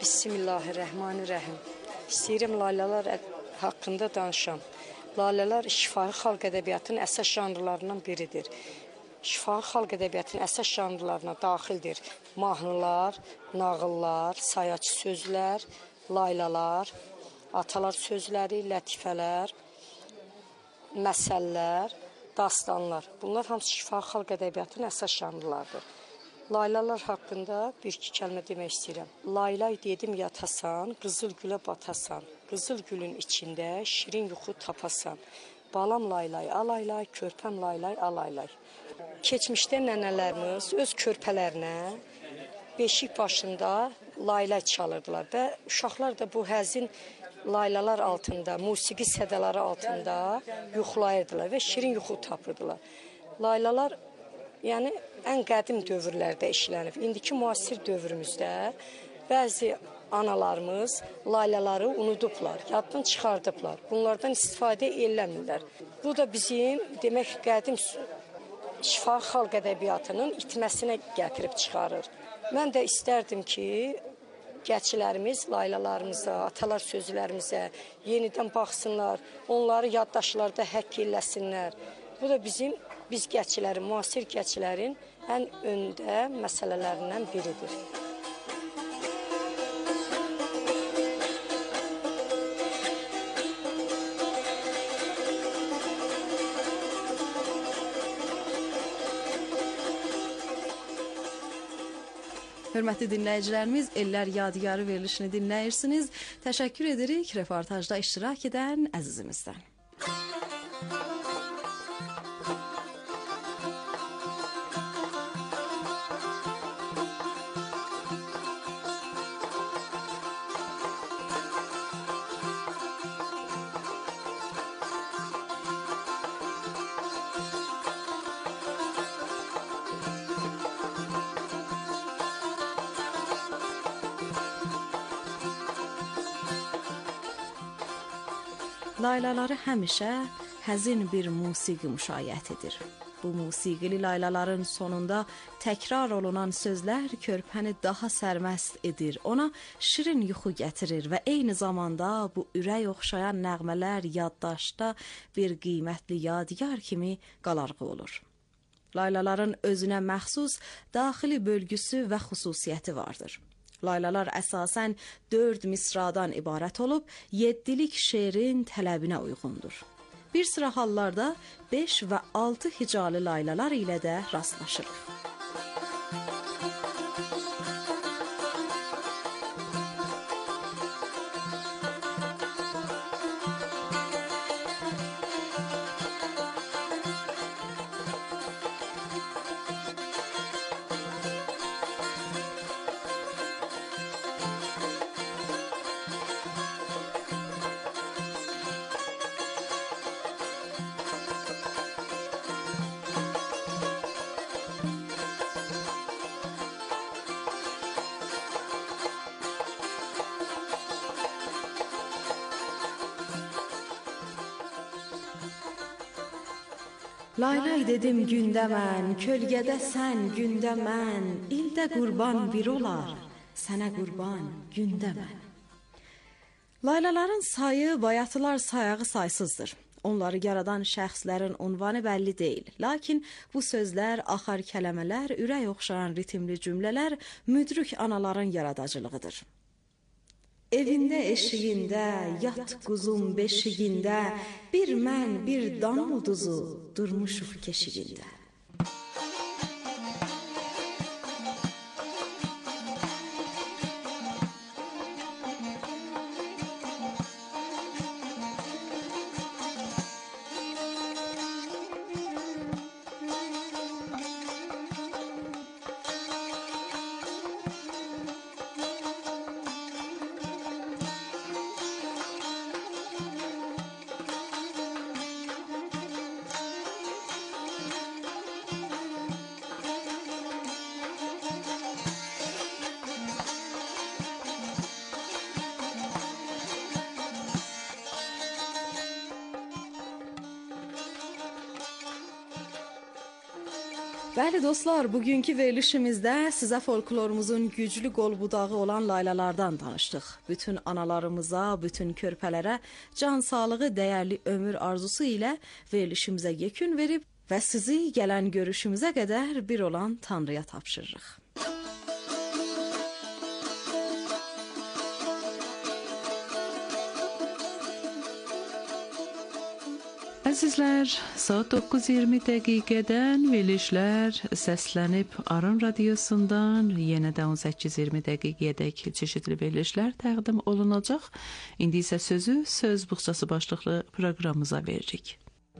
Bismillahirrahmanirrahim. İstəyirəm laylalar haqqında danışam. Laylalar şifahi xalq ədəbiyyatının əsas janrlarından biridir. Şifahi xalq ədəbiyyatının əsas janrlarına daxildir mahnılar, nağıllar, sayaçı sözlər, laylalar, atalar sözləri, lətifələr, məsəllər, dastanlar. Bunlar hamısı şifahi xalq ədəbiyyatının əsas janrlarıdır. Laylalar haqqında bir-iki kəlmə demək istəyirəm. Laylay dedim yatasan, qızıl gülə batasan, qızıl gülün içində şirin yuxu tapasan. Balam laylay, alaylay, körpəm laylay, alaylay. Keçmişdə nənələrimiz öz körpələrinə beşik başında laylay çalırdılar və uşaqlar da bu həzin laylalar altında, musiqi sədələri altında yuxulayırdılar və şirin yuxu tapırdılar. Laylalar yəni ən qədim dövrlərdə işlənib. İndiki müasir dövrümüzdə bəzi analarımız laylaları unudublar, yaddan çıxardıblar. Bunlardan istifadə eləmirlər. Bu da bizim demək qədim şifahi xalq ədəbiyyatının itməsinə gətirib çıxarır. Mən də istərdim ki, gəncilərimiz laylalarımıza, atalar sözlərimizə yenidən baxsınlar, onları yaddaşlarda həkk eləsinlər. Bu da biz gəncilərin, müasir gəncilərin ən öndə məsələlərindən biridir. Hörmətli dinləyicilərimiz, Ellər Yadigarı verilişini dinləyirsiniz. Təşəkkür edirik reportajda iştirak edən əzizimizdən. Laylaları həmişə həzin bir musiqi müşayiət edir. Bu musiqili laylaların sonunda təkrar olunan sözlər körpəni daha sərməst edir, ona şirin yuxu gətirir və eyni zamanda bu ürək oxşayan nəğmələr yaddaşda bir qiymətli yadigar kimi qalarğı olur. Laylaların özünə məxsus daxili bölgüsü və xüsusiyyəti vardır. Laylalar əsasən 4 misradan ibarət olub, 7-lik şeirin tələbinə uyğundur. Bir sıra hallarda 5 və 6 hicalı laylalar ilə də rastlaşırıq. Laylay dedim gündə mən, kölgədə sən, gündə mən, ildə qurban bir olar, sənə qurban gündə mən. Laylaların sayı bayatılar sayağı saysızdır. Onları yaradan şəxslərin unvanı bəlli deyil. Lakin bu sözlər, axar kələmələr, ürək oxşayan ritmli cümlələr müdrik anaların yaradacılığıdır. Evində eşiyində, yat quzum beşiyində, bir mən, bir dan ulduzu durmuşuq keşiyində. Bəli dostlar, bugünkü verilişimizdə sizə folklorumuzun güclü qol budağı olan laylalardan danışdıq. Bütün analarımıza, bütün körpələrə can sağlığı, dəyərli ömür arzusu ilə verilişimizə yekun verib və sizi gələn görüşümüzə qədər bir olan Tanrıya tapşırırıq. Əzizlər, saat 9:20 dəqiqədən verilişlər səslənib Aran radiosundan yenə də 18:20 dəqiqəyədək çeşidli verilişlər təqdim olunacaq. İndi isə sözü Söz Buxçası başlıqlı proqramımıza veririk.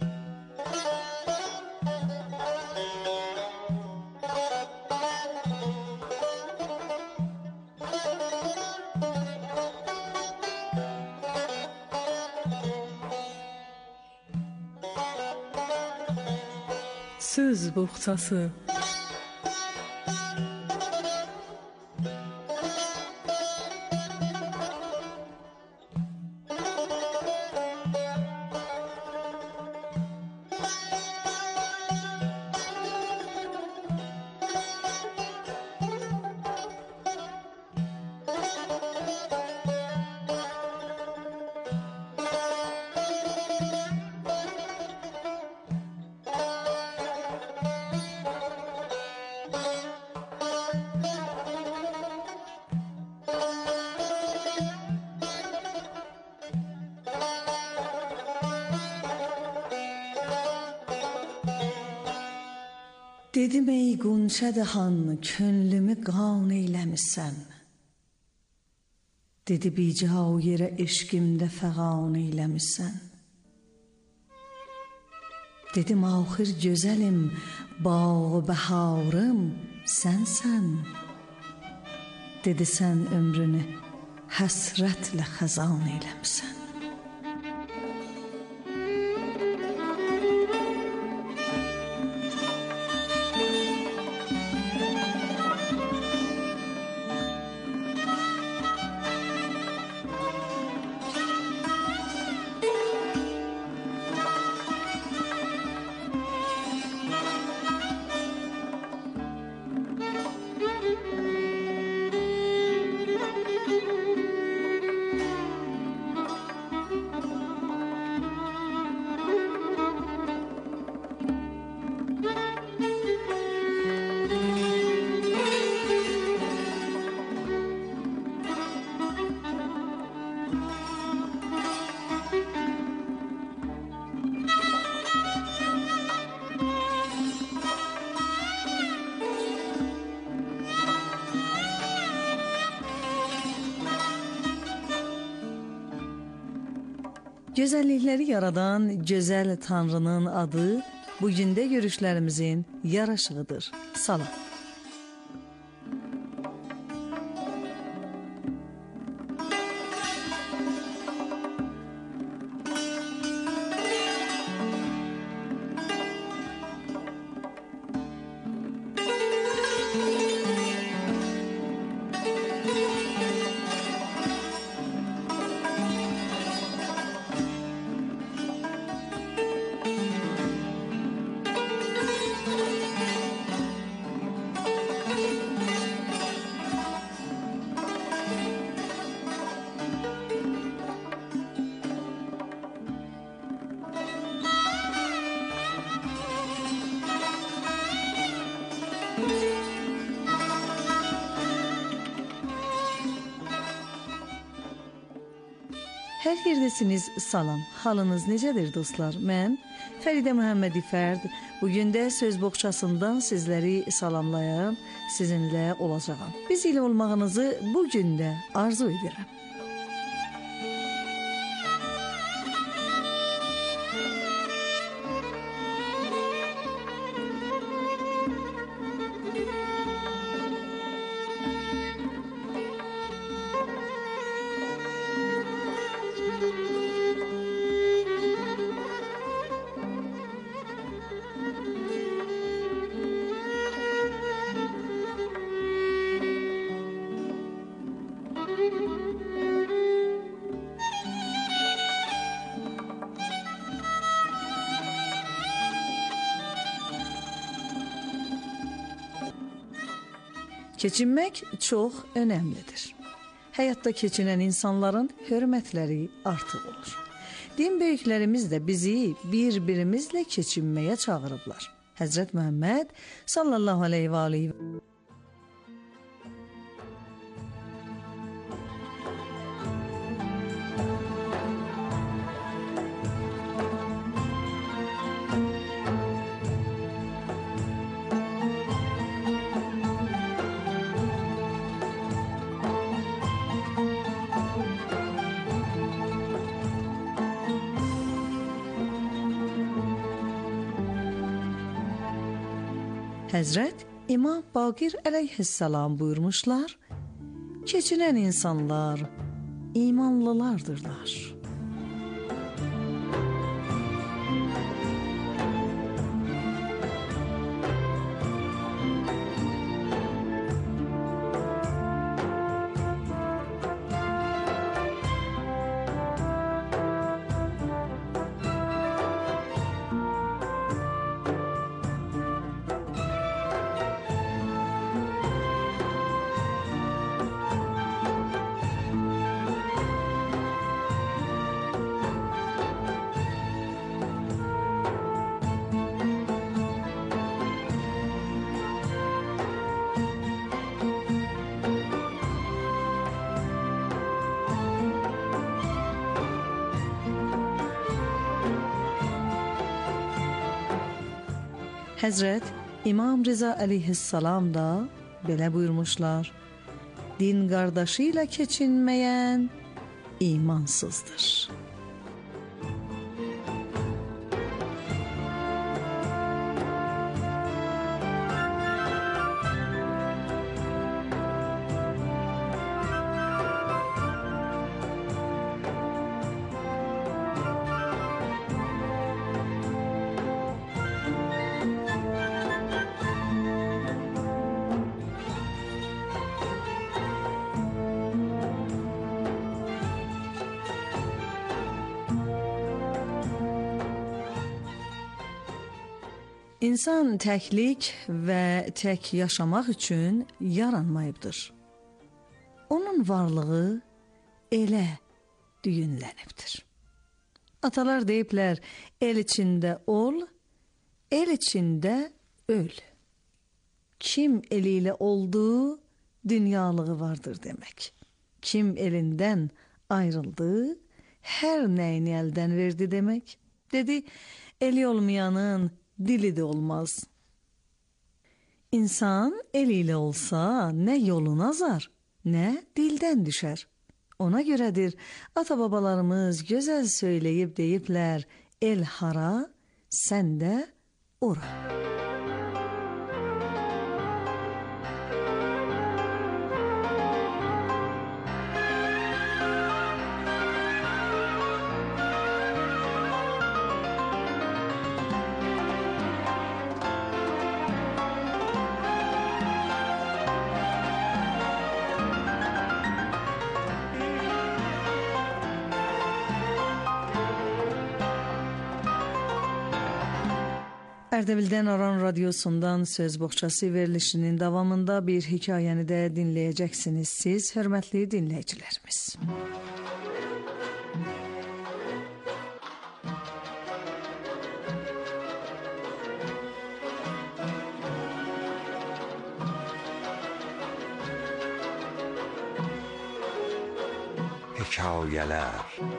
Söz Buxçası. Dedim ey qunçə dəhan, könlümü qan eyləmişsən. Dedi bica o yerə eşqimdə fəğan eyləmişsən. Dedim axır gözəlim, bağ bəharım sənsən. Dedi sən ömrünü həsrətlə xəzan eyləmişsən. Gözəllikləri yaradan gözəl Tanrının adı bugün də görüşlərimizin yaraşığıdır. Salam. Hər yerdəsiniz, salam. Halınız necədir dostlar? Mən Fəridə Məhəmmədi Fərd. Bugün də Söz Boğçasından sizləri salamlayan, sizinlə olacağam. Biz ilə olmağınızı bugün də arzu edirəm. Keçinmək çox önəmlidir. Həyatda keçinən insanların hörmətləri artıq olur. Din böyüklərimiz də bizi bir-birimizlə keçinməyə çağırıblar. Həzrət Məhəmməd sallallahu aleyhi və aleyhi Həzrət İmam Baqir əleyhissalam buyurmuşlar, keçinən insanlar imanlılardırlar. Həzrət İmam Rıza əleyhissalam da belə buyurmuşlar, din qardaşı ilə keçinməyən imansızdır. İnsan təklik və tək yaşamaq üçün yaranmayıbdır. Onun varlığı elə düyünlənibdir. Atalar deyiblər, el içində ol, el içində öl. Kim eli ilə oldu, dünyalığı vardır demək. Kim elindən ayrıldı, hər nəyini əldən verdi demək. Dedi, eli olmayanın dili də olmaz. İnsan eli ilə olsa, nə yolun azar, nə dildən düşər. Ona görədir, ata-babalarımız gözəl söyləyib deyiblər, el hara, sən də ora. Ərdəbildən Aran Radiosundan Söz Boğçası verilişinin davamında bir hekayəni də dinləyəcəksiniz siz, hörmətli dinləyicilərimiz. Hekayələr.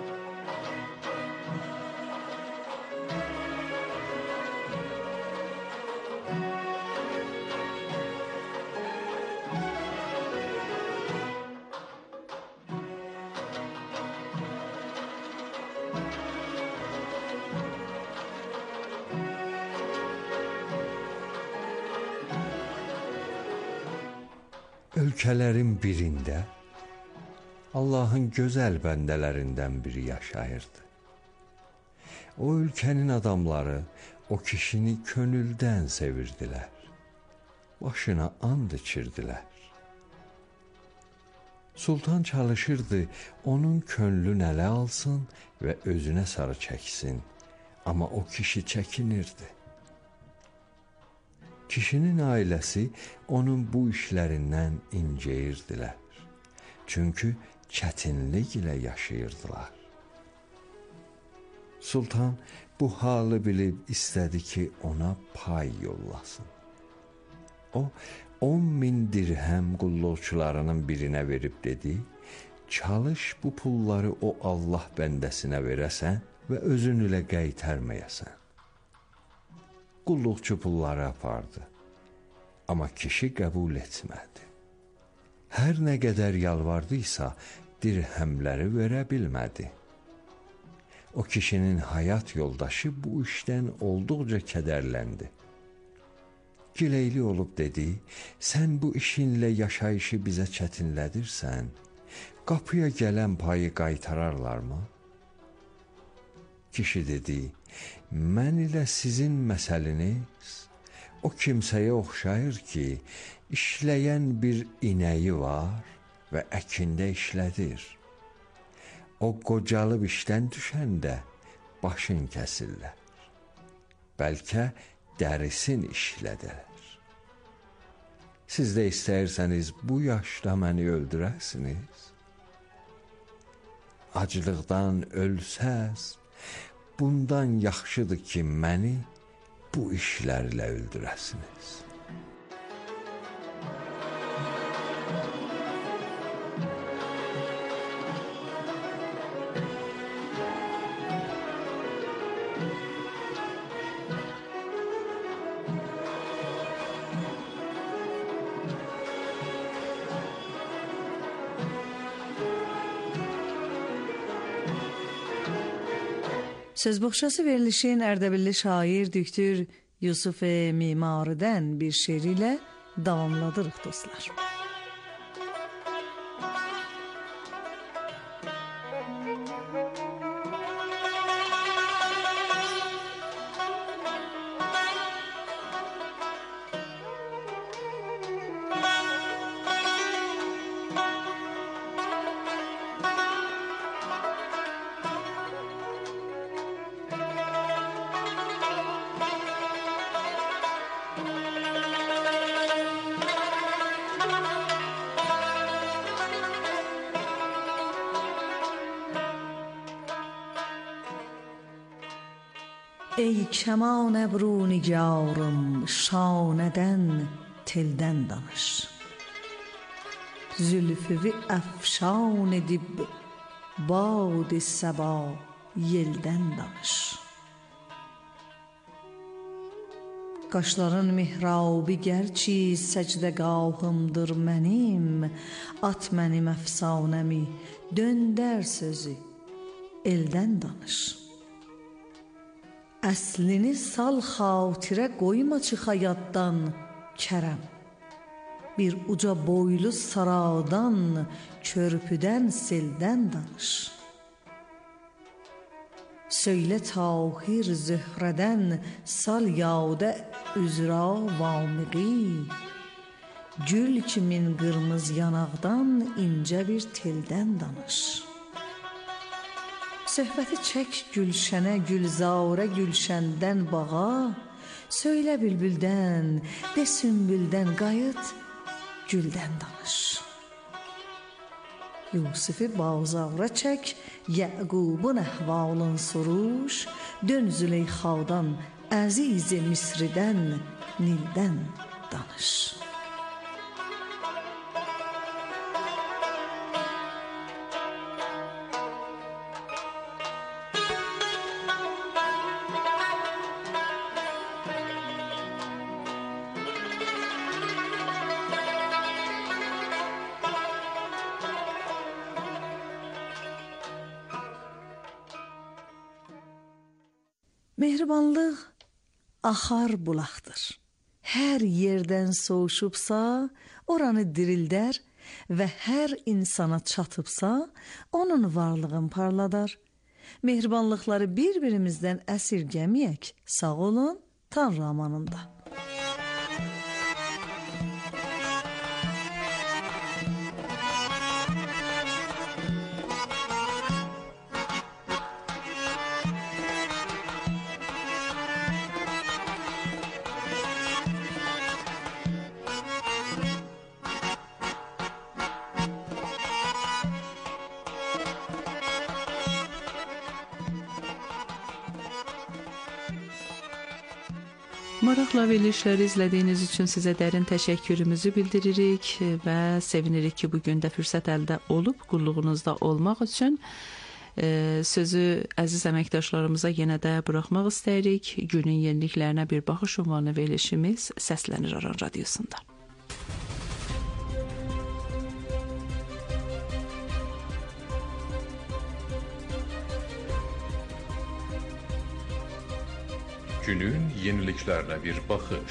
Ölkələrin birində Allahın gözəl bəndələrindən biri yaşayırdı. O ölkənin adamları o kişini könüldən sevirdilər. Başına and içirdilər. Sultan çalışırdı onun könlünü ələ alsın və özünə sarı çəksin. Amma o kişi çəkinirdi. Kişinin ailəsi onun bu işlərindən inciyirdilər. Çünki çətinlik ilə yaşayırdılar. Sultan bu halı bilib istədi ki, ona pay yollasın. O 10.000 dirhəm qulluqçularının birinə verib dedi, çalış bu pulları o Allah bəndəsinə verəsən və özün ilə qaytarmayəsən. Qulluqçu pulları apardı, amma kişi qəbul etmədi. Hər nə qədər yalvardıysa, dirhəmləri verə bilmədi. O kişinin həyat yoldaşı bu işdən olduqca kədərləndi. Gileyli olub dedi, sən bu işinlə yaşayışı bizə çətinlədirsən, qapıya gələn payı qaytararlarmı? Kişi dedi, mən ilə sizin məsəliniz o kimsəyə oxşayır ki, işləyən bir inəyi var və əkində işlədir. O qocalıb işdən düşəndə başın kəsirlər. Bəlkə dərisin işlədilər. Siz də istəyirsəniz bu yaşda məni öldürəsiniz. Acılıqdan ölsəz, bundan yaxşıdır ki, məni bu işlərlə öldürəsiniz. Söz boğçası verilişin Ərdəbilli şair Düktor Yusuf Mimari'dən bir şeir ilə davamladırıq dostlar. Ey keman ابرو nigarım, şaneden telden danış. Zülfü efşan edib bad sabah yelden danış. Qaşların mihrabi gerçi səcdəgahımdır mənim, at mənim əfsanəmi, döndər sözü eldən danış. Əslini sal xatirə qoyma çıx həyatdan kərəm. Bir uca boylu saradan, körpüdən seldən danış. Söylə tahir zöhrədən, sal yadə üzra vamiqi. Gül kimin qırmız yanaqdan, incə bir teldən danış. Söhbəti çək gülşənə, gülzarə, gülşəndən bağa. Söylə bülbüldən, de sümbüldən qayıt, güldən danış. Yusifi bağzavra çək, Yəqubun əhvalın soruş, dön Züleyxadan, əziz-i Misridən, Nildən danış. Mehribanlıq axar bulaqdır. Hər yerdən soğuşubsa, oranı dirildər və hər insana çatıbsa, onun varlığını parladar. Mehribanlıqları bir-birimizdən əsirgəməyək. Sağ olun, Tanrı amanında. Maraqla verilişləri izlədiyiniz üçün sizə dərin təşəkkürümüzü bildiririk və sevinirik ki, bugün də fürsət əldə olub qulluğunuzda olmaq üçün sözü əziz əməkdaşlarımıza yenə də buraxmaq istəyirik. Günün yeniliklərinə bir baxış ünvanlı verilişimiz səslənir Aran Radiosunda. Günün yeniliklerine bir bakış.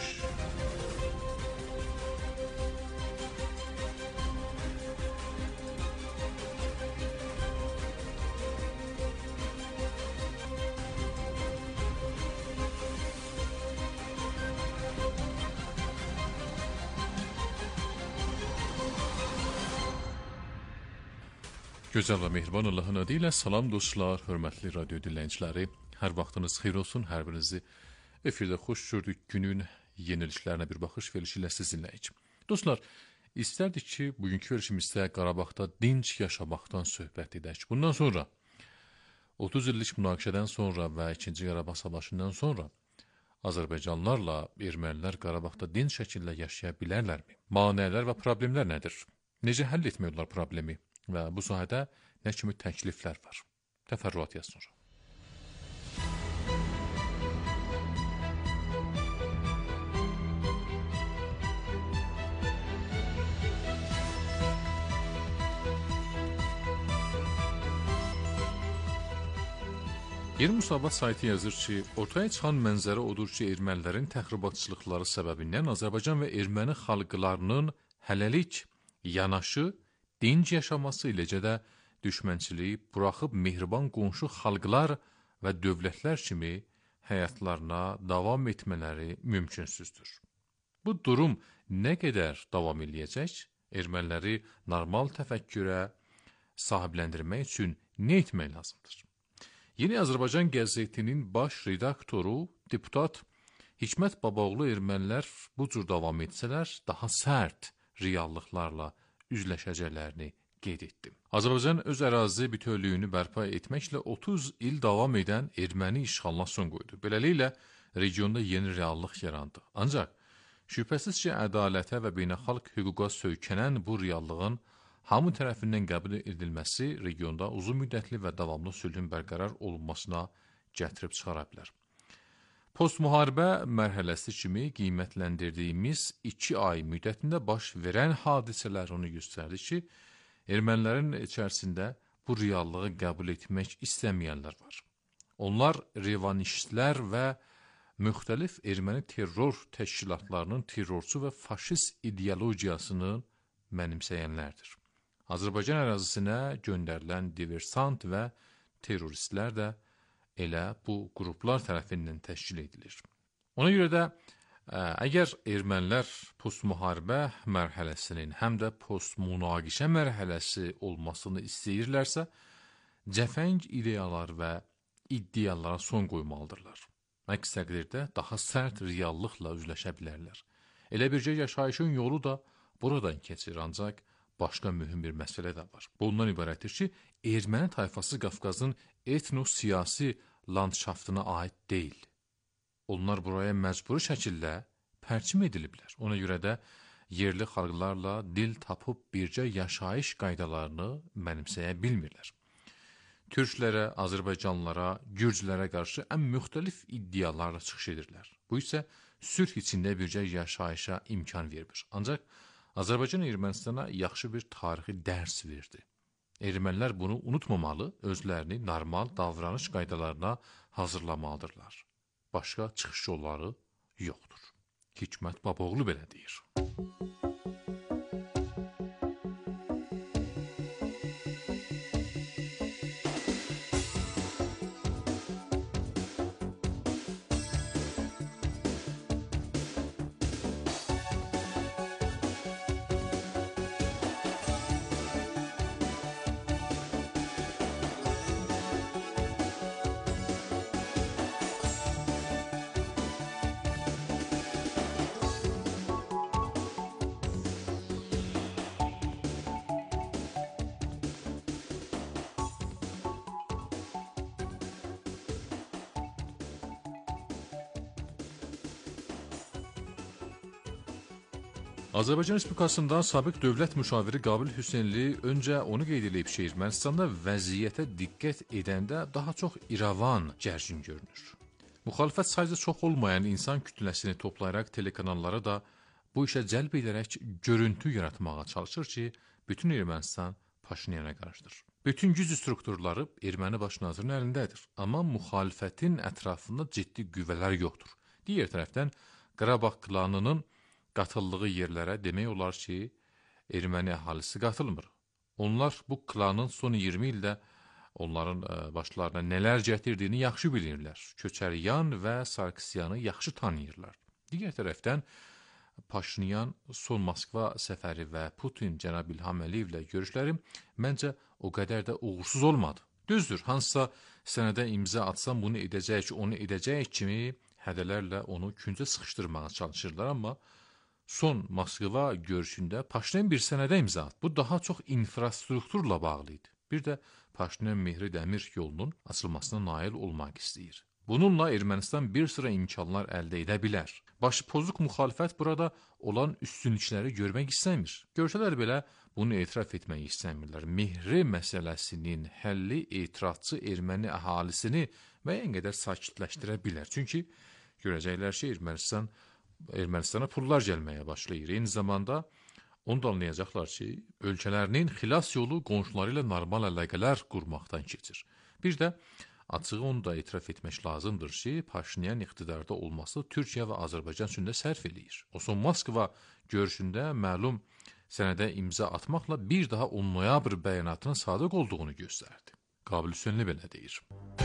Gözəl və mehriban Allahın adı ilə salam dostlar, hörmətli radyo dinləyiciləri. Hər vaxtınız xeyir olsun, hər birinizi efirdə xoş gördük. Günün yeniliklərinə bir baxış verilişi ilə sizinləyik. Dostlar, istərdik ki, bugünkü verilişimizdə Qarabağda dinc yaşamaqdan söhbət edək. Bundan sonra 30 illik münaqişədən sonra və 2-ci Qarabağ savaşından sonra Azərbaycanlılarla ermənilər Qarabağda dinc şəkildə yaşaya bilərlərmi? Maneələr və problemlər nədir? Necə həll etmək olar problemi? Və bu sahədə nə kimi təkliflər var? Təfərrüat yaz sonra. Yer Musavat saytı yazır ki, ortaya çıxan mənzərə odur ki, ermənilərin təxribatçılıqları səbəbindən Azərbaycan və erməni xalqlarının hələlik yanaşı, dinc yaşaması eləcə də düşmənçiliyi buraxıb mehriban qonşu xalqlar və dövlətlər kimi həyatlarına davam etmələri mümkünsüzdür. Bu durum nə qədər davam eləyəcək? Erməniləri normal təfəkkürə sahibləndirmək üçün nə etmək lazımdır? Yeni Azərbaycan qəzetinin baş redaktoru, deputat Hikmət Babaoğlu ermənilər bu cür davam etsələr, daha sərt reallıqlarla üzləşəcəklərini qeyd etdi. Azərbaycan öz ərazi bütövlüyünü bərpa etməklə 30 il davam edən erməni işğalına son qoydu. Beləliklə, regionda yeni reallıq yarandı. Ancaq, şübhəsiz ki, ədalətə və beynəlxalq hüquqa söykənən bu reallığın hamı tərəfindən qəbul edilməsi regionda uzun müddətli və davamlı sülhün bərqərar olunmasına gətirib çıxara bilər. Postmuharibə mərhələsi kimi qiymətləndirdiyimiz 2 ay müddətində baş verən hadisələr onu göstərdi ki, ermənilərin içərisində bu reallığı qəbul etmək istəməyənlər var. Onlar revanişistlər və müxtəlif erməni terror təşkilatlarının terrorçu və faşist ideologiyasını mənimsəyənlərdir. Azərbaycan ərazisinə göndərilən diversant və terroristlər də elə bu qruplar tərəfindən təşkil edilir. Ona görə də əgər ermənilər postmuharibə mərhələsinin həm də postmünaqişə mərhələsi olmasını istəyirlərsə, cəfəng ideyalar və iddialara son qoymalıdırlar. Əks təqdirdə daha sərt reallıqla üzləşə bilərlər. Elə bircə yaşayışın yolu da buradan keçir, ancaq başqa mühüm bir məsələ də var. Bu ondan ibarətdir ki, erməni tayfası Qafqazın etno-siyasi landşaftına aid deyil. Onlar buraya məcburi şəkildə pərçim ediliblər. Ona görə də yerli xalqlarla dil tapıb bircə yaşayış qaydalarını mənimsəyə bilmirlər. Türklərə, Azərbaycanlılara, Gürcülərə qarşı ən müxtəlif iddialarla çıxış edirlər. Bu isə sülh içində bircə yaşayışa imkan vermir. Ancaq Azərbaycan Ermənistana yaxşı bir tarixi dərs verdi. Ermənilər bunu unutmamalı, özlərini normal davranış qaydalarına hazırlamalıdırlar. Başqa çıxış yolları yoxdur. Hikmət Babaoğlu belə deyir. Azərbaycan Respublikasında sabiq dövlət müşaviri Qabil Hüseynli öncə onu qeyd edib ki, Ermənistanda vəziyyətə diqqət edəndə daha çox İrəvan gərgin görünür. Müxalifət sayıca çox olmayan insan kütləsini toplayaraq telekanalları da bu işə cəlb edərək görüntü yaratmağa çalışır ki, bütün Ermənistan Paşinyana qarşıdır. Bütün güc strukturları erməni baş nazirinin əlindədir, amma müxalifətin ətrafında ciddi qüvvələr yoxdur. Digər tərəfdən Qarabağ klanının qatıldığı yerlərə demək olar ki, erməni əhalisi qatılmır. Onlar bu klanın son 20 ildə onların başlarına nələr gətirdiyini yaxşı bilirlər. Köçəryan və Sarkisyanı yaxşı tanıyırlar. Digər tərəfdən Paşinyan son Moskva səfəri və Putin cənab İlham Əliyevlə görüşləri məncə o qədər də uğursuz olmadı. Düzdür, hansısa sənədə imza atsam bunu edəcək, onu edəcək kimi hədələrlə onu küncə sıxışdırmağa çalışırlar, amma son Moskva görüşündə Paşinyan bir sənədə imza atdı. Bu daha çox infrastrukturla bağlı idi. Bir də Paşinyan Mehri Dəmir yolunun açılmasına nail olmaq istəyir. Bununla Ermənistan bir sıra imkanlar əldə edə bilər. Başı pozuq müxalifət burada olan üstünlükləri görmək istəmir. Görsələr belə bunu etiraf etmək istəmirlər. Mehri məsələsinin həlli etirazçı erməni əhalisini müəyyən qədər sakitləşdirə bilər. Çünki görəcəklər ki, Ermənistana pullar gəlməyə başlayır. Eyni zamanda onu da anlayacaqlar ki, ölkələrinin xilas yolu qonşuları ilə normal əlaqələr qurmaqdan keçir. Bir də açığı onu da etiraf etmək lazımdır ki, Paşinyan iqtidarda olması Türkiyə və Azərbaycan üçün də sərf eləyir. O son Moskva görüşündə məlum sənədə imza atmaqla bir daha 10 noyabr bəyanatının sadiq olduğunu göstərdi. Qabil Hüseynli belə deyir.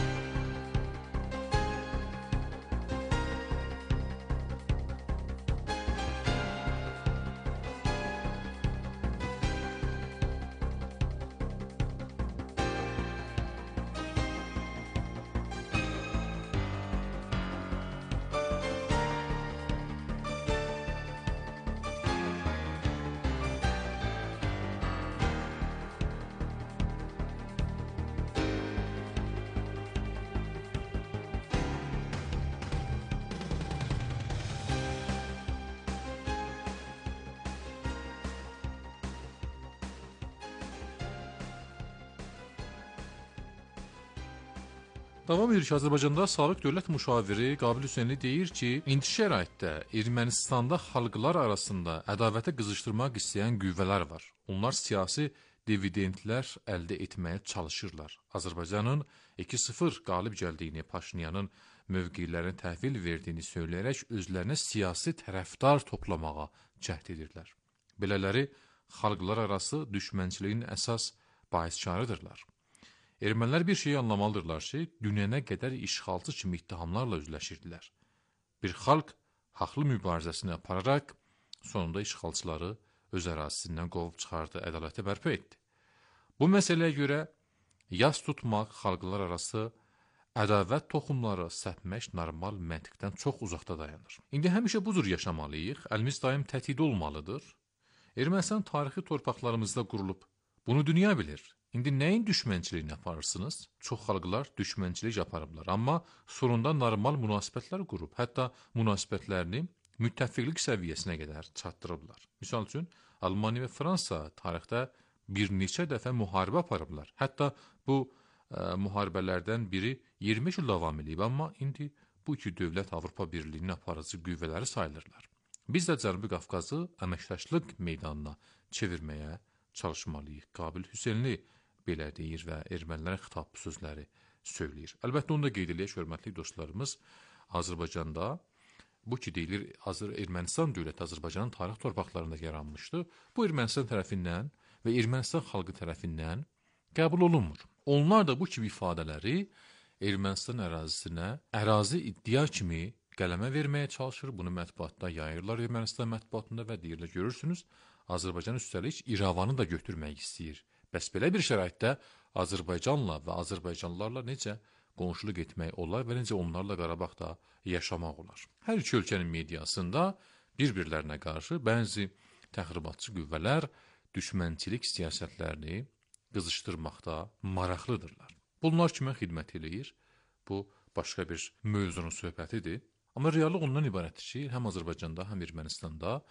Davam edir ki, Azərbaycanda sabiq dövlət müşaviri Qabil Hüseynli deyir ki, indi şəraitdə Ermənistanda xalqlar arasında ədavətə qızışdırmaq istəyən qüvvələr var. Onlar siyasi dividendlər əldə etməyə çalışırlar. Azərbaycanın 2-0 qalib gəldiyini, Paşinyanın mövqelərini təhvil verdiyini söyləyərək özlərinə siyasi tərəfdar toplamağa cəhd edirlər. Belələri xalqlar arası düşmənçiliyin əsas bahiskarıdırlar. Ermənilər bir şeyi anlamalıdırlar ki, dünyanə qədər işğalçı kimi ittihamlarla üzləşirdilər. Bir xalq haqlı mübarizəsini apararaq, sonunda işğalçıları öz ərazisindən qovub çıxardı, ədalətə bərpa etdi. Bu məsələyə görə yas tutmaq, xalqlar arası ədavət toxumları səpmək normal məntiqdən çox uzaqda dayanır. İndi həmişə bu cür yaşamalıyıq, əlimiz daim tətikdə olmalıdır. Ermənistan tarixi torpaqlarımızda qurulub, bunu dünya bilir. İndi nəyin düşmənçiliyini aparırsınız? Çox xalqlar düşmənçilik aparıblar, amma sonunda normal münasibətlər qurub, hətta münasibətlərini müttəfiqlik səviyyəsinə qədər çatdırıblar. Misal üçün, Almaniya və Fransa tarixdə bir neçə dəfə müharibə aparıblar. Hətta bu müharibələrdən biri 20 il davam edib, amma indi bu iki dövlət Avropa Birliyinin aparıcı qüvvələri sayılırlar. Biz də Cənubi Qafqazı əməkdaşlıq meydanına çevirməyə çalışmalıyıq. Qabil Hüseynli belə deyir və ermənilərə xitab sözləri söyləyir. Əlbəttə onu da qeyd eləyək, hörmətli dostlarımız, Azərbaycanda bu ki deyilir, Ermənistan dövləti Azərbaycanın tarix torpaqlarında yaranmışdı. Bu Ermənistan tərəfindən və Ermənistan xalqı tərəfindən qəbul olunmur. Onlar da bu kimi ifadələri Ermənistan ərazisinə ərazi iddia kimi qələmə verməyə çalışır. Bunu mətbuatda yayırlar, Ermənistan mətbuatında və deyirlər, görürsünüz, Azərbaycan üstəlik İrəvanı da götürmək istəyir. Bəs belə bir şəraitdə Azərbaycanla və Azərbaycanlılarla necə qonşuluq etmək olar və necə onlarla Qarabağda yaşamaq olar? Hər iki ölkənin mediasında bir-birlərinə qarşı bəzi təxribatçı qüvvələr düşmənçilik siyasətlərini qızışdırmaqda maraqlıdırlar. Bunlar kimə xidmət eləyir? Bu, başqa bir mövzunun söhbətidir. Amma reallıq ondan ibarətdir ki, həm Azərbaycanda, həm Ermənistanda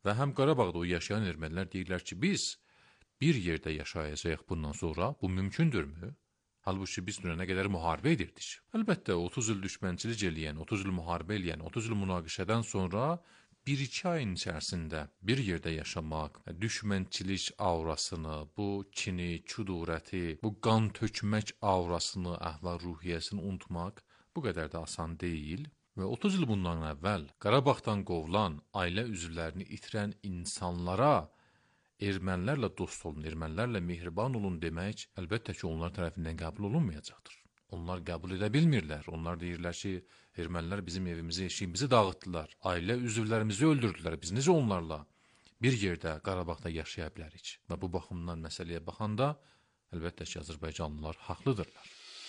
və həm Qarabağda o yaşayan ermənilər deyirlər ki, biz bir yerdə yaşayacağıq bundan sonra, bu mümkündürmü? Halbuki biz dünənə qədər müharibə edirdik. Əlbəttə, 30 il düşmənçilik eləyən, 30 il müharibə eləyən, 30 il münaqişədən sonra 1-2 ayın içərisində bir yerdə yaşamaq, düşmənçilik aurasını, bu kini, kudurəti, bu qan tökmək aurasını, əhval-ruhiyyəsini unutmaq bu qədər də asan deyil. Və 30 il bundan əvvəl Qarabağdan qovulan, ailə üzvlərini itirən insanlara ermənilərlə dost olun, ermənilərlə mehriban olun demək əlbəttə ki, onlar tərəfindən qəbul olunmayacaqdır. Onlar qəbul edə bilmirlər. Onlar deyirlər ki, ermənilər bizim evimizi, eşiyimizi dağıtdılar, ailə üzvlərimizi öldürdülər. Biz necə onlarla bir yerdə Qarabağda yaşaya bilərik? Və bu baxımdan məsələyə baxanda əlbəttə ki, Azərbaycanlılar haqlıdırlar.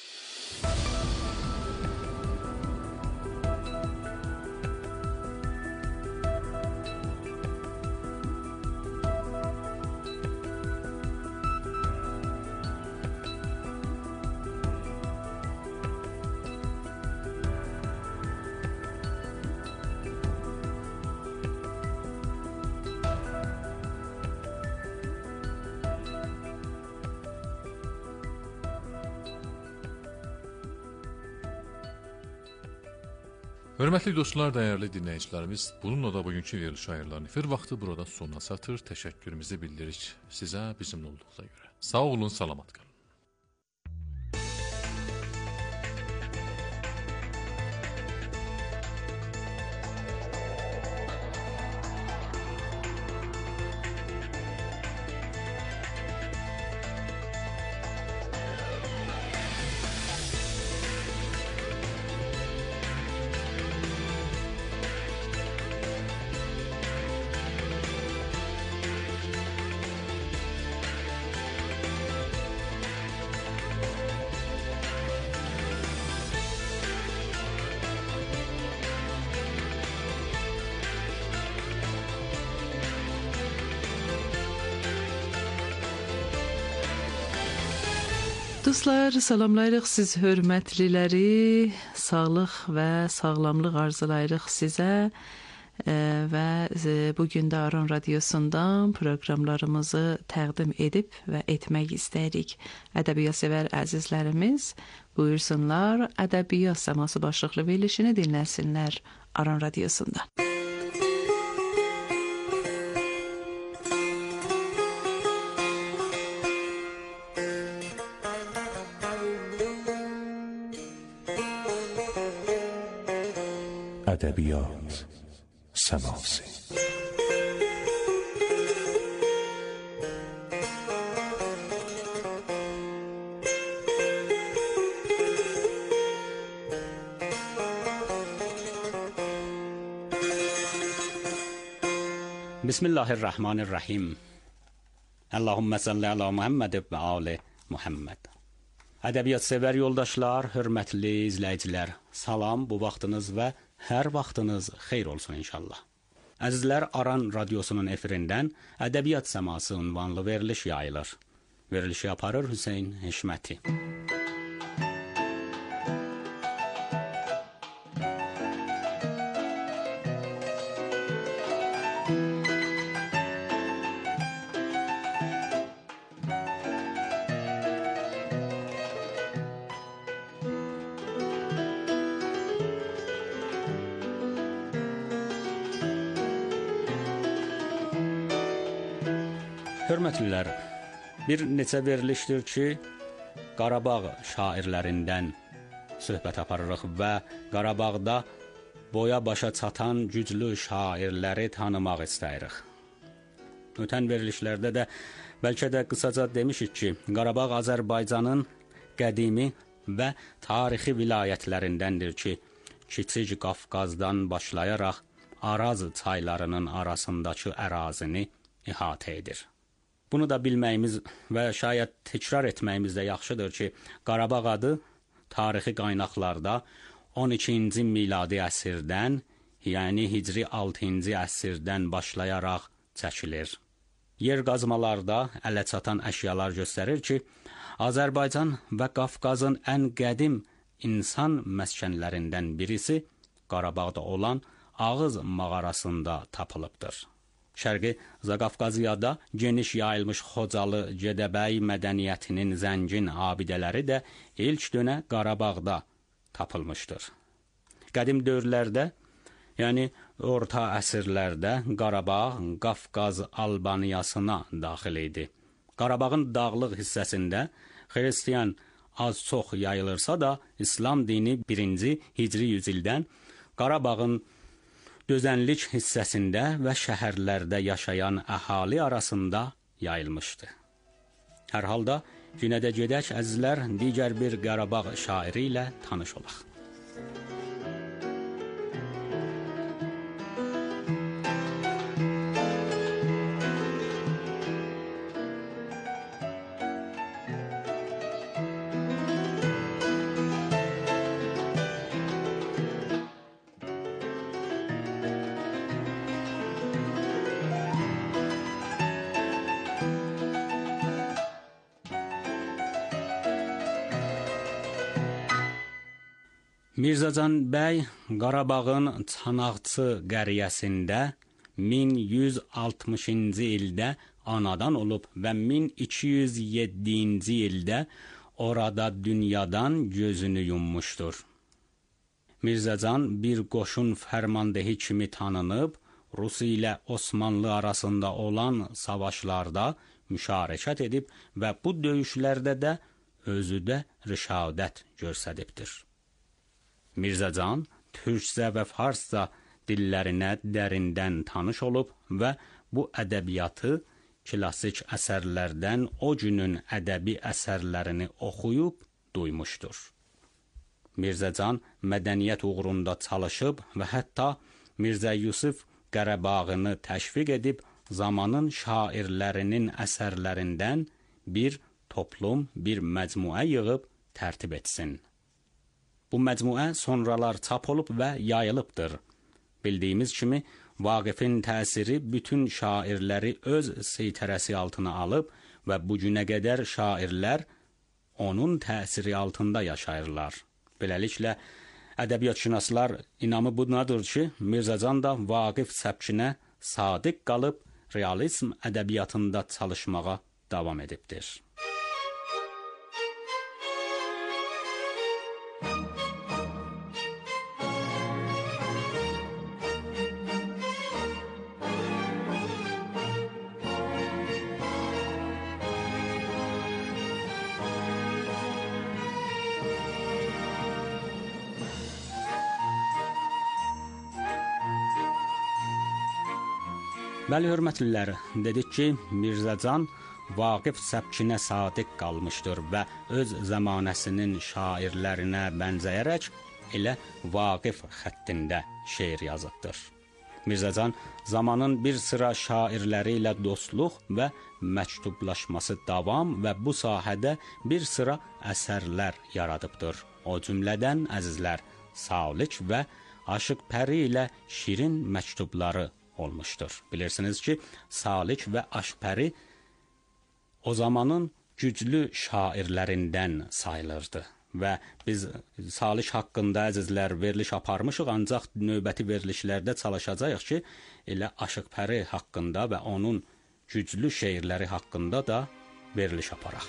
Hörmətli dostlar, dəyərli dinləyicilərimiz, bununla da bugünkü veriliş ayırlarının efir vaxtı burada sonuna çatır. Təşəkkürümüzü bildiririk sizə bizimlə olduğunuza görə. Sağ olun, salamat qalın. Dostlar, salamlayırıq siz hörmətliləri, sağlıq və sağlamlıq arzulayırıq sizə və bugün də Aran Radiosundan proqramlarımızı təqdim edib və etmək istəyirik. Ədəbiyyat sevər əzizlərimiz buyursunlar, ədəbiyyat səması başlıqlı verilişini dinləsinlər Aran Radiosundan. ədəbiyyat səması. Bismillahirrahmanirrahim. Allahümme salli ala Muhammed və ali Muhammed. Ədəbiyyat sevər yoldaşlar, hörmətli izləyicilər, salam, bu vaxtınız və hər vaxtınız xeyr olsun inşallah. Əzizlər, Aran Radiosunun efirindən Ədəbiyyat səması ünvanlı veriliş yayılır. Verilişi aparır Hüseyn Heşməti. Hörmətlilər, bir neçə verilişdir ki, Qarabağ şairlərindən söhbət aparırıq və Qarabağda boya başa çatan güclü şairləri tanımaq istəyirik. Ötən verilişlərdə də bəlkə də qısaca demişik ki, Qarabağ Azərbaycanın qədimi və tarixi vilayətlərindəndir ki, Kiçik Qafqazdan başlayaraq Araz çaylarının arasındakı ərazini ihatə edir. Bunu da bilməyimiz və şayət təkrar etməyimiz də yaxşıdır ki, Qarabağ adı tarixi qaynaqlarda 12-ci miladi əsrdən, yəni Hicri 6-cı əsrdən başlayaraq çəkilir. Yer qazmalarda ələ çatan əşyalar göstərir ki, Azərbaycan və Qafqazın ən qədim insan məskənlərindən birisi Qarabağda olan Ağız mağarasında tapılıbdır. Şərqi Zaqafqaziyada geniş yayılmış Xocalı Gədəbəy mədəniyyətinin zəngin abidələri də ilk dönə Qarabağda tapılmışdır. Qədim dövrlərdə, yəni orta əsrlərdə Qarabağ Qafqaz Albaniyasına daxil idi. Qarabağın dağlıq hissəsində xristian az-çox yayılırsa da, İslam dini 1-ci Hicri yüzildən Qarabağın dözənlik hissəsində və şəhərlərdə yaşayan əhali arasında yayılmışdı. Hər halda yenə də gedək əzizlər, digər bir Qarabağ şairi ilə tanış olaq. Mirzəcan bəy Qarabağın Çanaqçı qəryəsində 1160-cı ildə anadan olub və 1207-ci ildə orada dünyadan gözünü yummuşdur. Mirzəcan bir qoşun fərmandehi kimi tanınıb, Rus ilə Osmanlı arasında olan savaşlarda müşarəkət edib və bu döyüşlərdə də özü də rişadət göstəribdir. Mirzəcan türkcə və farsca dillərinə dərindən tanış olub və bu ədəbiyyatı klassik əsərlərdən o günün ədəbi əsərlərini oxuyub duymuşdur. Mirzəcan mədəniyyət uğrunda çalışıb və hətta Mirzə Yusif Qarabağını təşviq edib zamanın şairlərinin əsərlərindən bir toplum, bir məcmuə yığıb tərtib etsin. Bu məcmuə sonralar çap olub və yayılıbdır. Bildiyimiz kimi, Vaqifin təsiri bütün şairləri öz seytərəsi altına alıb və bu günə qədər şairlər onun təsiri altında yaşayırlar. Beləliklə, ədəbiyyatşünaslar inamı bunadır ki, Mirzəcan da Vaqif səbkinə sadiq qalıb, realizm ədəbiyyatında çalışmağa davam edibdir. Bəli, hörmətlilər, dedik ki, Mirzəcan Vaqif səbkinə sadiq qalmışdır və öz zamanəsinin şairlərinə bənzəyərək elə Vaqif xəttində şeir yazıbdır. Mirzəcan zamanın bir sıra şairləri ilə dostluq və məktublaşması davam və bu sahədə bir sıra əsərlər yaradıbdır. O cümlədən əzizlər, Salik və Aşıq Pəri ilə şirin məktubları olmuşdur. Bilirsiniz ki, Salik və Aşpəri o zamanın güclü şairlərindən sayılırdı və biz Salik haqqında əzizlər veriliş aparmışıq, ancaq növbəti verilişlərdə çalışacağıq ki, elə Aşıq Pəri haqqında və onun güclü şeirləri haqqında da veriliş aparaq.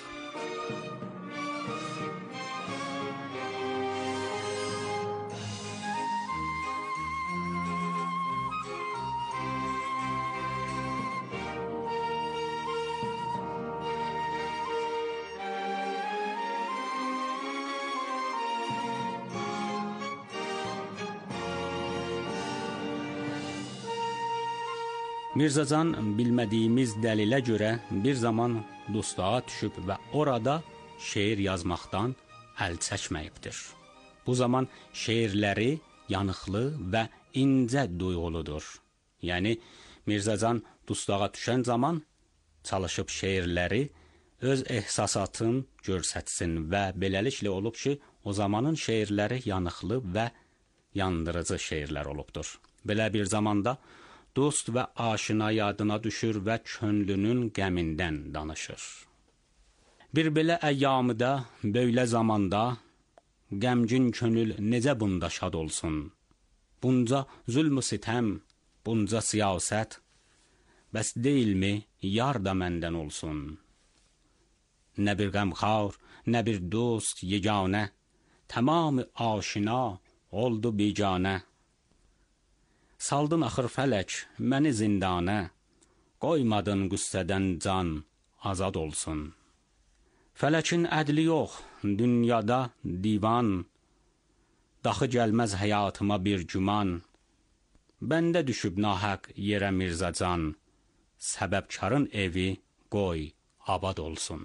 Mirzəcan bilmədiyimiz dəlilə görə bir zaman dustağa düşüb və orada şeir yazmaqdan əl çəkməyibdir. Bu zaman şeirləri yanıqlı və incə duyğuludur. Yəni, Mirzəcan dustağa düşən zaman çalışıb şeirləri öz ehsasatını göstərsin və beləliklə olub ki, o zamanın şeirləri yanıqlı və yandırıcı şeirlər olubdur. Belə bir zamanda dost və aşina yadına düşür və könlünün qəmindən danışır. Bir belə əyyamıda, böylə zamanda, qəmgin könül necə bunda şad olsun? Bunca zülm-ü sitəm, bunca siyasət, bəs deyilmi, yar da məndən olsun. Nə bir qəmxar, nə bir dost yeganə, tamam aşina oldu biganə. Saldın axır fələk məni zindanə, qoymadın qüssədən can azad olsun. Fələkin ədli yox, dünyada divan, daxı gəlməz həyatıma bir güman. Bəndə düşüb nahaq yerə Mirzacan, səbəbkarın evi qoy abad olsun.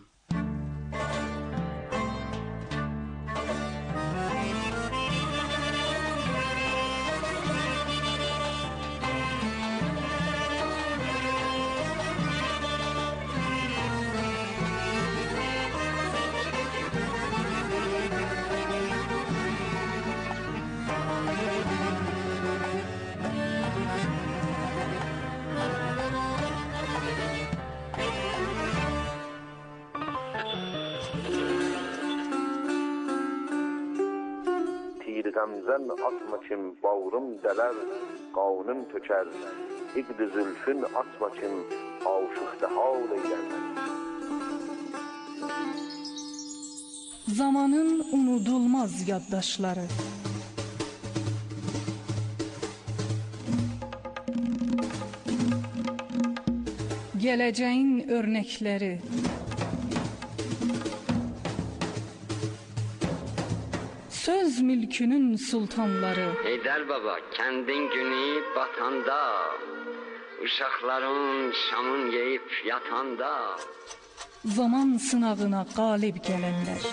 Gamzen atma kim bağrım deler, qanım töker. İqd-i zülfün atma kim aşıqda hal eyler. Zamanın unudulmaz yaddaşları. Geleceğin örnekleri. Söz mülkünün sultanları. Heydər baba, kəndin günü batanda, uşaqların şamın yeyib yatanda, zaman sınavına qalib gələnlər.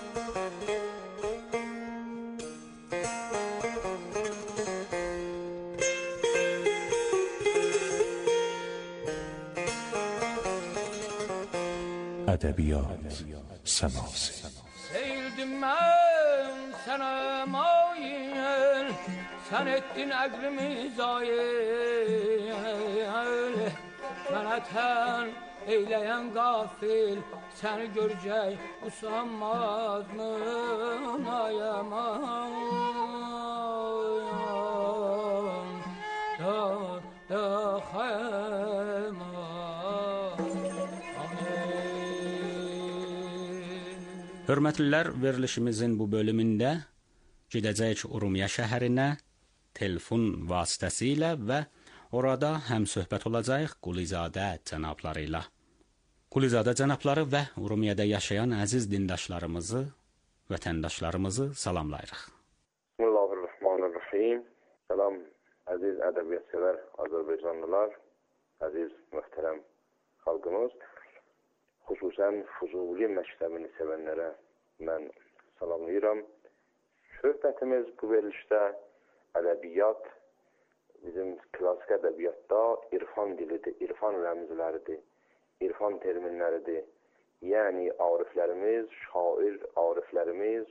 Ədəbiyyat səması. Seyildim mən sənə mail, sən etdin əqlimi zayil. Mənə tən eyləyən qafil, səni görəcək usanmaz mı ayaman da xəyman. Hörmətlilər, verilişimizin bu bölümündə gedəcəyik Urmiya şəhərinə telefon vasitəsilə və orada həm söhbət olacaq Qulizadə cənabları ilə. Qulizadə cənabları və Urmiyədə yaşayan əziz dindaşlarımızı, vətəndaşlarımızı salamlayırıq. Bismillahirrahmanirrahim. Salam əziz ədəbiyyatçılar, Azərbaycanlılar, əziz möhtərəm xalqımız. Xüsusən Füzuli məktəbini sevənlərə mən salamlayıram. Söhbətimiz bu verilişdə ədəbiyyat, bizim klassik ədəbiyyatda irfan dilidir, irfan rəmzləridir, irfan terminləridir. Yəni ariflərimiz, şair ariflərimiz,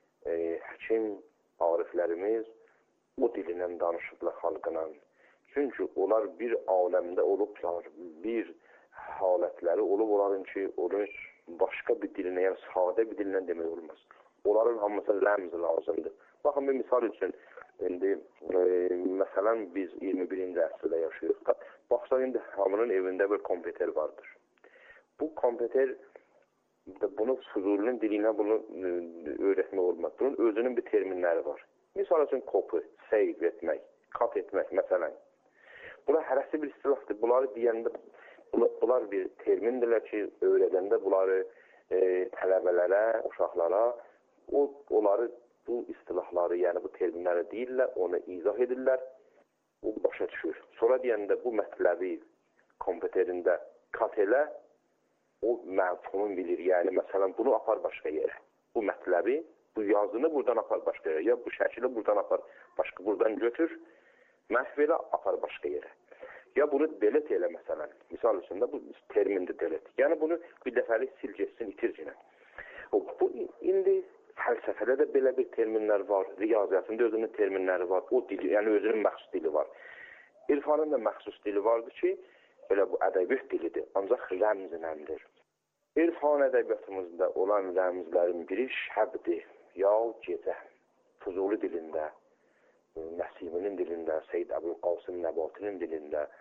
həkim ariflərimiz o dililə danışıblar xalqına. Çünki onlar bir aləmdə olublar, bir halətləri olub onların ki, onu başqa bir dilinə, yəni sadə bir dilinə demək olmaz. Onların hamısı rəmz lazımdır. Baxın, bir misal üçün, indi məsələn biz 21-ci əsrdə yaşayırıq. Baxsaq, indi hamının evində bir kompüter vardır. Bu kompüter, bunu Füzulinin dilinə bunu öyrətmək olmaz. Bunun özünün bir terminləri var. Misal üçün, kopu, save etmək, kat etmək, məsələn. Bunlar hərəsi bir istilahdır. Bunları deyəndə bunlar bir termindirlər ki, öyrədəndə bunları tələbələrə, uşaqlara, onları bu istilahları, yəni bu terminləri deyirlər, onu izah edirlər, o başa düşür. Sonra deyəndə bu mətləbi kompüterində kat elə, o məfhumun bilir, yəni məsələn bunu apar başqa yerə. Bu mətləbi, bu yazını buradan apar başqa yerə, ya bu şəkili buradan apar başqa, buradan götür, məhv elə apar başqa yerə. Ya bunu delete elə məsələn. Misal üçün də bu termindir delete. Yəni bunu bir dəfəlik sil geçsin, itircinə. Bu indi fəlsəfədə də belə bir terminlər var, riyaziyyatında özünün terminləri var, o dili, yəni özünün məxsus dili var. İrfanın da məxsus dili vardır ki, belə bu ədəbiyyat dilidir, ancaq rəmzinəndir. İrfan ədəbiyyatımızda olan rəmzlərin biri şəbdir, ya gecə, Füzuli dilində, Nəsiminin dilində, Seyyid Əbülqasım Nəbatinin dilində,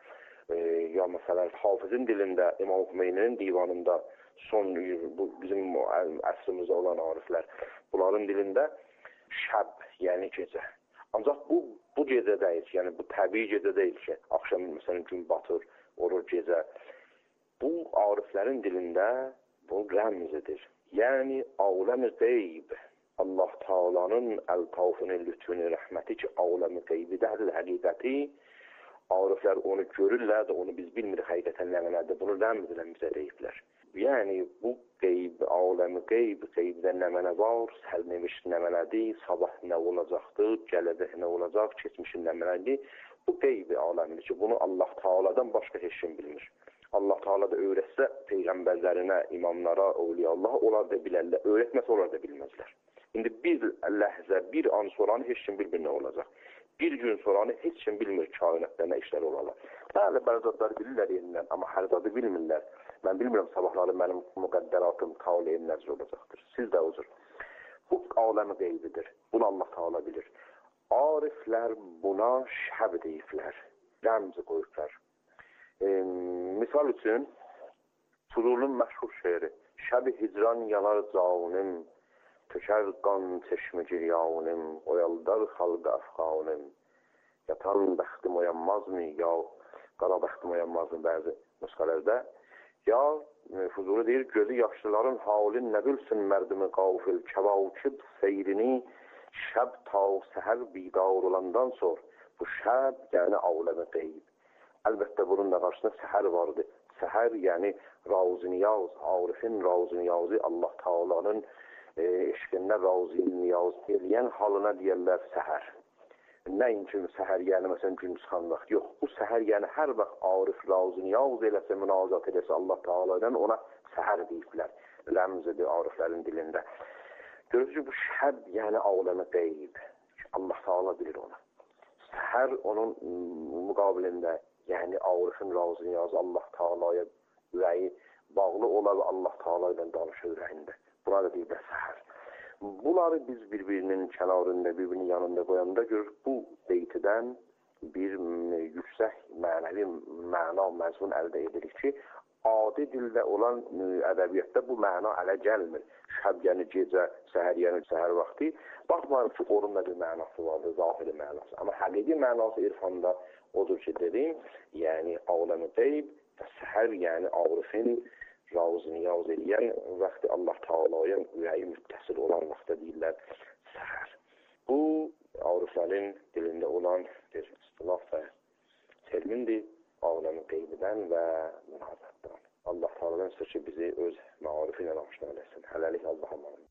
ya məsələn Hafizin dilində, İmam Hümeyninin divanında son bu bizim əsrimizdə olan ariflər, bunların dilində şəb, yəni gecə. Ancaq bu gecə deyil, yəni bu təbii gecə deyil ki, axşam məsələn gün batır, olur gecə. Bu ariflərin dilində bu rəmzidir. Yəni aləmi qeyb. Allah Taala'nın əltafının, lütfünün, rəhməti ki, aləmi qeybidədir, həqiqəti. Ariflər onu görürlər də, onu biz bilmirik həqiqətən nə mənədir. Bunu rəmz ilə bizə deyiblər. Yəni bu qeyb, aləmi qeyb, qeybdə nə mənə var, sərnəviş nə mənədir, sabah nə olacaqdır, gələcək nə olacaq, keçmişin nə mənədir. Bu qeyb aləmidir ki, bunu Allah Taala'dan başqa heç kim bilmir. Allah Taala da öyrətsə peyğəmbərlərinə, imamlara, əvliyaullah, onlar da bilərlər. Öyrətməsə onlar da bilməzlər. İndi bir ləhzə, bir an sonra heç kim bilmir nə olacaq. Bir gün sonra heç kim bilmir kainatda nə işlər olarlar. Bəli, bərzadlar bilirlər yerindən, amma hər zadı bilmirlər. Mən bilmirəm sabahları mənim müqəddəratım, taleyim nəzr olacaqdır. Siz də uzur. Bu aləmi qeybidir. Bunu Allah Taala bilir. Ariflər buna şəb deyiblər. Rəmzi qoyublar. Misal üçün, Fuzulun məşhur şeiri. Şəb-i hicran yanar canım, tökər qan çeşmi giryanım, oyaldar xalqa əfqanım. Yatan bəxtim oyanmazmı, ya qara bəxtim oyanmazmı bəzi nüsxələrdə. Ya Fuzuli deyir, gözü yaşlıların halin nə bilsin mərdimi qafil, kəvakib seyrini şəb ta səhər bidar olandan sonra. Bu şəb yəni aləmi qeyb. Əlbəttə bunun da qarşısında səhər vardı. Səhər yəni razı-niyaz, arifin razı-niyazı Allah Taala'nın eşqində razı-niyaz eləyən halına deyərlər səhər. Nəinki səhər yəni məsələn gün çıxan vaxt. Yox, bu səhər yəni hər vaxt arif razı-niyaz eləsə, münazat eləsə Allah Taala'dan ona səhər deyiblər. Rəmzidir ariflərin dilində. Görürsünüz ki, bu şəb yəni aləmi qeyb. Allah Taala bilir onu. Səhər onun müqabilində yəni arifin razı-niyazı Allah Taala'ya ürəyi bağlı olar və Allah Taala ilə danışır ürəyində. Buna da deyirlər səhər. Bunları biz bir-birinin kənarında, bir-birinin yanında qoyanda görür, bu beytidən bir yüksək mənəvi məna, məzmun əldə edirik ki, adi dildə olan ədəbiyyatda bu məna ələ gəlmir. Şəb yəni gecə, səhər yəni səhər vaxtı. Baxmayın ki, onun da bir mənası vardır, zahiri mənası. Amma həqiqi mənası irfanda odur ki, dedim, yəni aləmi qeyb və səhər yəni arifin razı-niyaz eləyən vaxtı Allah Taala'ya ürəyi müttəsil olan vaxtda deyirlər səhər. Bu, ariflərin dilində olan bir istilah və termindir, aləmi qeybidən və münazatdan. Allah Taala'dan istəyir ki, bizi öz məarifi ilə aşina eləsin. Hələlik Allah'a emanet.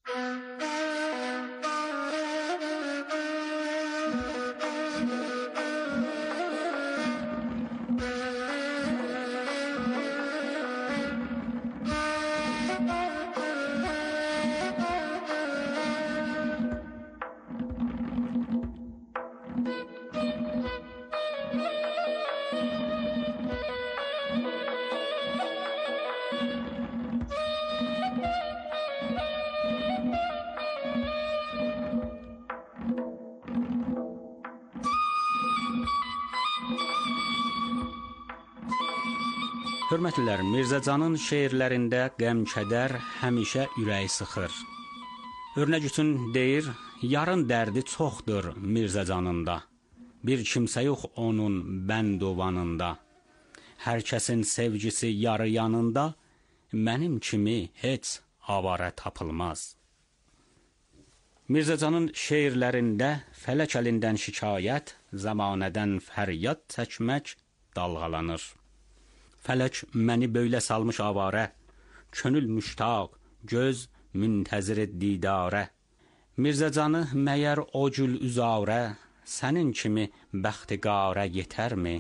Hörmətlilər, Mirzə Canın şeirlərində qəm-kədər həmişə ürəyi sıxır. Örnək üçün deyir, yarın dərdi çoxdur Mirzə Canında. Bir kimsə yox onun bəndovanında. Hər kəsin sevgisi yarı yanında, mənim kimi heç avara tapılmaz. Mirzə Canın şeirlərində fələk əlindən şikayət, zamanədən fəryad çəkmək dalğalanır. Fələk məni böylə salmış avarə, könül müştaq, göz müntəzir didarə. Mirzə Canı məyər o cül üzarə, sənin kimi bəxtiqarə yetərmi?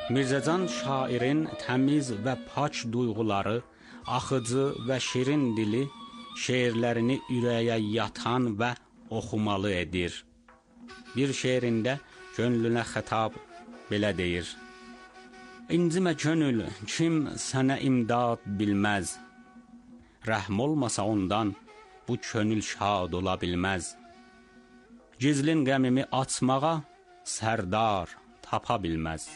Mirzəcan şairin təmiz və pak duyğuları, axıcı və şirin dili şeirlərini ürəyə yatan və oxumalı edir. Bir şeirində könlünə xətab belə deyir: İncimə könül, kim sənə imdad bilməz. Rəhm olmasa ondan bu könül şad ola bilməz. Gizlin qəmimi açmağa sərdar tapa bilməz.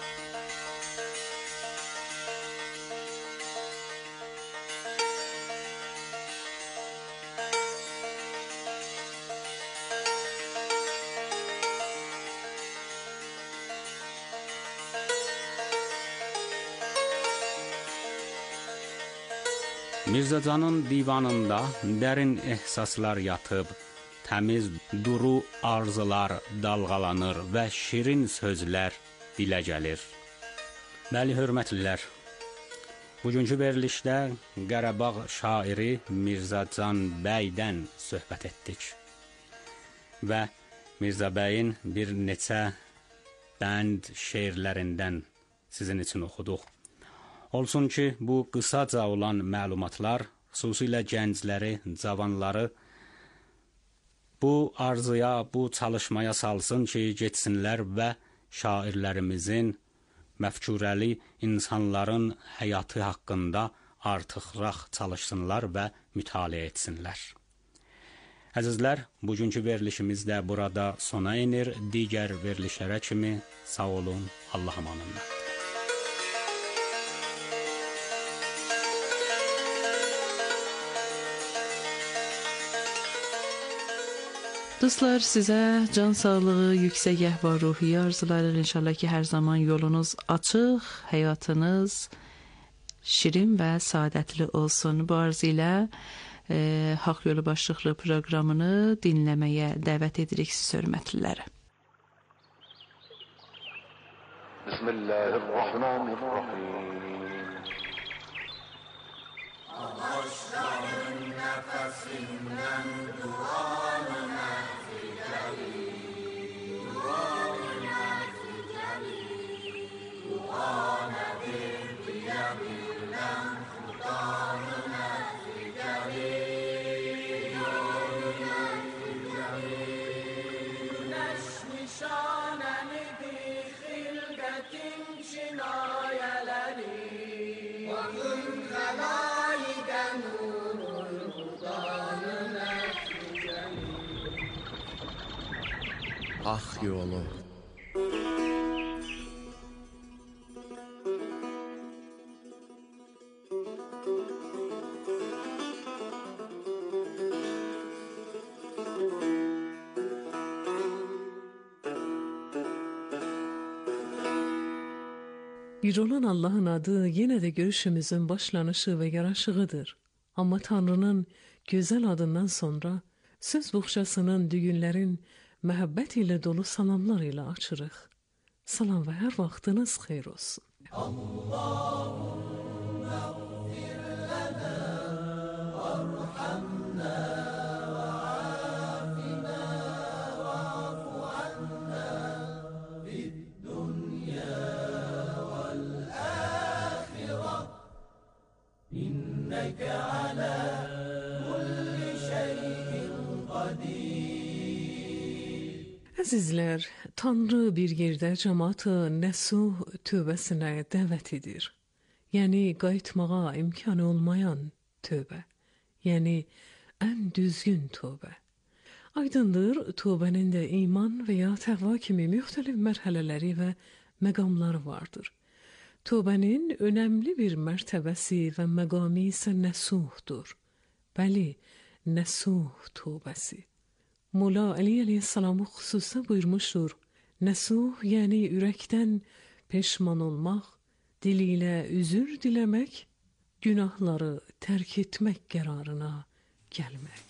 Mirzəcanın divanında dərin ehsaslar yatıb, təmiz duru arzular dalğalanır və şirin sözlər dilə gəlir. Bəli, hörmətlilər, bugünkü verilişdə Qarabağ şairi Mirzəcan bəydən söhbət etdik və Mirzə bəyin bir neçə bənd şeirlərindən sizin üçün oxuduq. Olsun ki, bu qısaca olan məlumatlar xüsusilə gəncləri, cavanları bu arzuya, bu çalışmaya salsın ki, getsinlər və şairlərimizin, məfkurəli insanların həyatı haqqında artıqraq çalışsınlar və mütaliə etsinlər. Əzizlər, bugünkü verilişimiz də burada sona inir. Digər verilişlərə kimi sağ olun, Allah amanında. Dostlar, sizə can sağlığı, yüksək əhval-ruhiyyə arzularıq. İnşallah ki, hər zaman yolunuz açıq, həyatınız şirin və saadətli olsun. Bu arzu ilə Haqq Yolu başlıqlı proqramını dinləməyə dəvət edirik siz hörmətliləri. Bismillahirrahmanirrahim. Ağaçların nəfəsindən duanı nəticəli, duanı nəticəli, duanə bir deyə bilən xudanı nəticəli, duanı nəticəli. Günəş nişanənidir xilqətin kinayələri, baxın xəlayiqə nurul xudanı nəticəli. Haqq yolu. Bir olan Allah'ın adı yine de görüşümüzün başlanışı ve yaraşığıdır. Ama Tanrı'nın güzel adından sonra söz buxşasının düğünlerin məhəbbət ilə dolu salamlar ilə açırıq. Salam və hər vaxtınız xeyir olsun. Allahümme gfir lana varhamna ve afina ve afu anna fid dunya vel ahira inneke ala kulli şeyin qadir. Əzizlər, Tanrı bir yerdə cəmaatı nəsuh tövbəsinə dəvət edir. Yəni, qayıtmağa imkanı olmayan tövbə. Yəni, ən düzgün tövbə. Aydındır, tövbənin də iman və ya təqva kimi müxtəlif mərhələləri və məqamları vardır. Tövbənin önəmli bir mərtəbəsi və məqami isə nəsuhdur. Bəli, nəsuh tövbəsi. Mola Ali Aleyhisselam'ı xüsusən buyurmuşdur. Nəsuh, yəni ürəkdən peşman olmaq, dili ilə üzür diləmək, günahları tərk etmək qərarına gəlmək.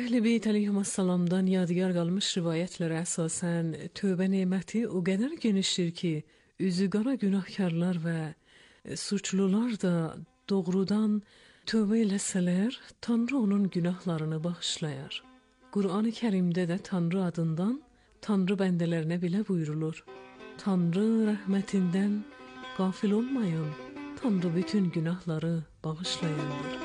Əhl-i Beyt əleyhissalamdan yadigar qalmış rivayətlərə əsasən tövbə neməti o qədər genişdir ki, üzü qara günahkarlar və suçlular da doğrudan tövbə eləsələr, Tanrı onun günahlarını bağışlayar. Qur'an-ı Kərimdə də Tanrı adından Tanrı bəndələrinə belə buyurulur. Tanrı rəhmətindən qafil olmayın, Tanrı bütün günahları bağışlayandır.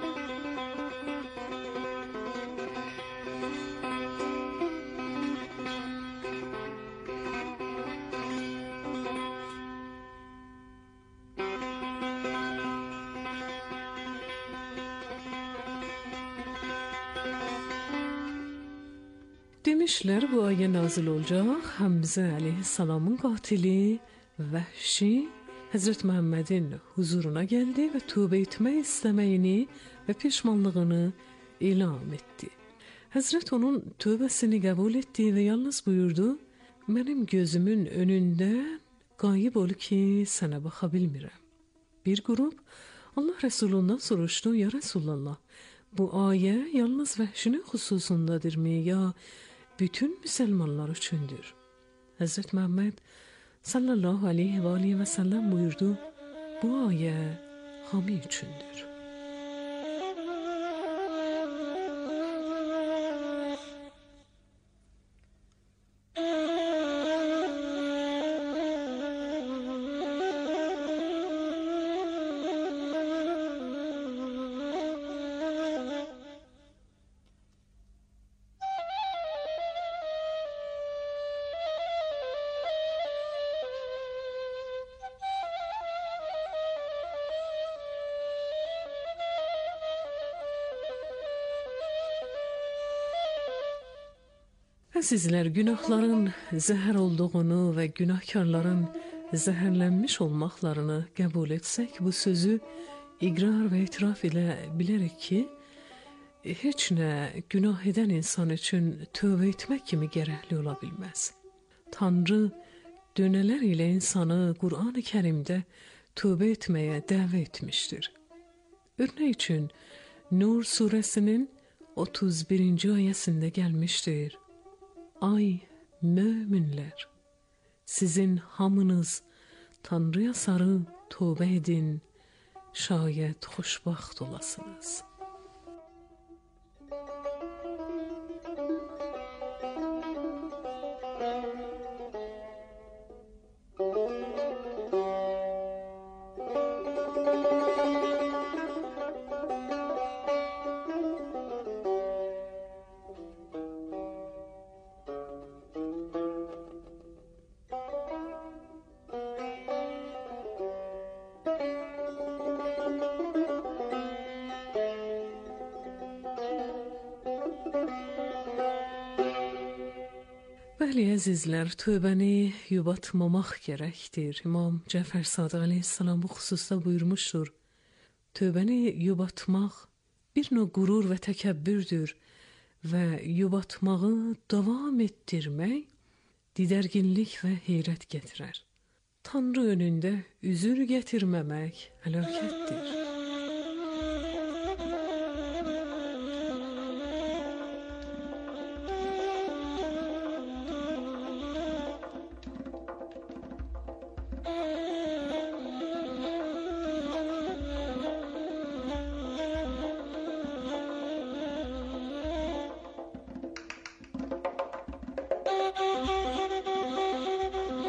Demişlər bu ayə nazil olacaq. Həmzə əleyhissalamın qatili Vəhşi Həzrət Məhəmmədin huzuruna gəldi və tövbə etmək istəməyini və peşmanlığını elan etdi. Həzrət onun tövbəsini qəbul etdi və yalnız buyurdu: "Mənim gözümün önündə qayıb ol ki, sənə baxa bilmirəm." Bir qrup Allah Rəsulundan soruşdu: "Ya Rəsulullah, bu ayə yalnız Vəhşinin xüsusundadırmı, ya bütün müsəlmanlar üçündür?" Həzrət Məhəmməd sallallahu aleyhi və aleyhi və səlləm buyurdu: "Bu ayə hamı üçündür." Əzizlər, günahların zəhər olduğunu və günahkarların zəhərlənmiş olmaqlarını qəbul etsək, bu sözü iqrar və etiraf ilə bilərik ki, heç nə günah edən insan üçün tövbə etmək kimi gərəkli ola bilməz. Tanrı dönələr ilə insanı Qur'an-ı Kərimdə tövbə etməyə dəvət etmişdir. Örnək üçün, Nur surəsinin 31-ci ayəsində gəlmişdir: "Ay möminlər, sizin hamınız Tanrıya sarı tövbə edin, şayət xoşbaxt olasınız." Bəli, əzizlər, tövbəni yubatmamaq gərəkdir. İmam Cəfər Sadiq əleyhissalam bu xüsusda buyurmuşdur: "Tövbəni yubatmaq bir növ qürur və təkəbbürdür və yubatmağı davam etdirmək didərginlik və heyrət gətirər. Tanrı önündə üzür gətirməmək həlakətdir."